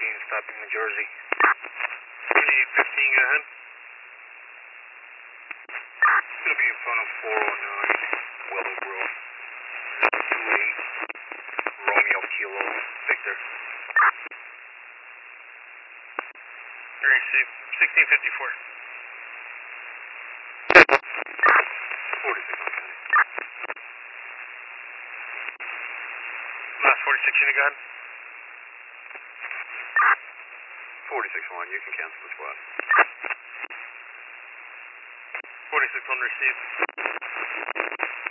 stopping New Jersey. 2815, go ahead. It's going to be in front of 409 Willowgrove. 28 Romeo Kilo Victor. Receive 1654. 46 on that. Last 46 unit, go ahead. 46-1, you can cancel the squad. 46 on receive.